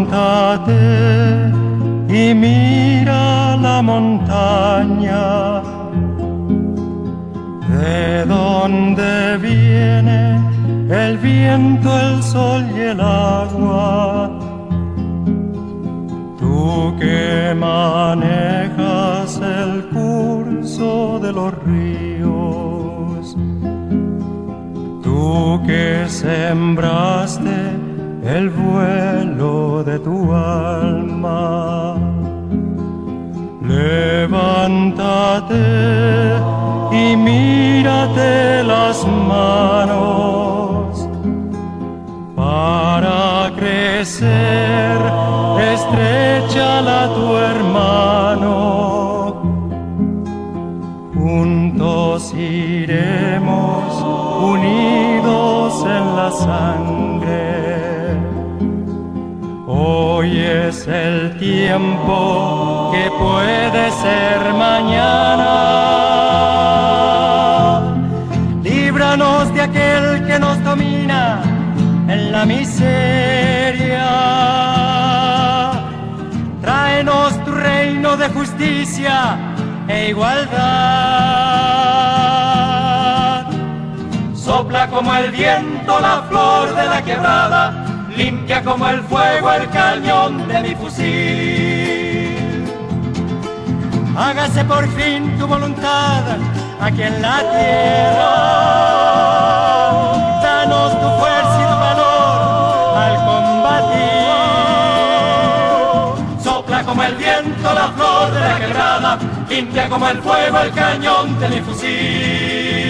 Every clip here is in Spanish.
Levántate y mira la montaña, de donde viene el viento, el sol y el agua. Tú que manejas el curso de los ríos, tú que sembraste el vuelo de tu alma, levántate y mírate las manos para crecer, estréchala a tu hermano. Juntos iremos unidos en la sangre. Hoy es el tiempo que puede ser mañana. Líbranos de aquel que nos domina en la miseria. Tráenos tu reino de justicia e igualdad. Sopla como el viento la flor de la quebrada, limpia como el fuego el cañón de mi fusil. Hágase por fin tu voluntad aquí en la tierra. Danos tu fuerza y tu valor al combatir. Sopla como el viento la flor de la quebrada, limpia como el fuego el cañón de mi fusil.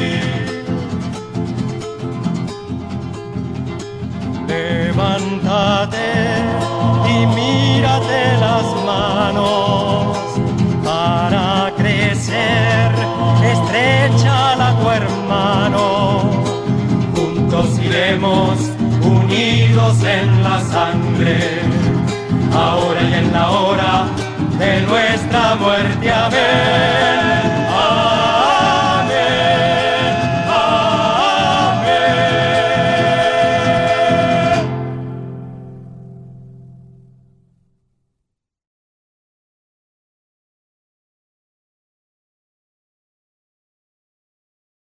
Levántate y mírate las manos para crecer, estréchala a tu hermano. Juntos iremos unidos en la sangre, ahora y en la hora de nuestra muerte. Amén.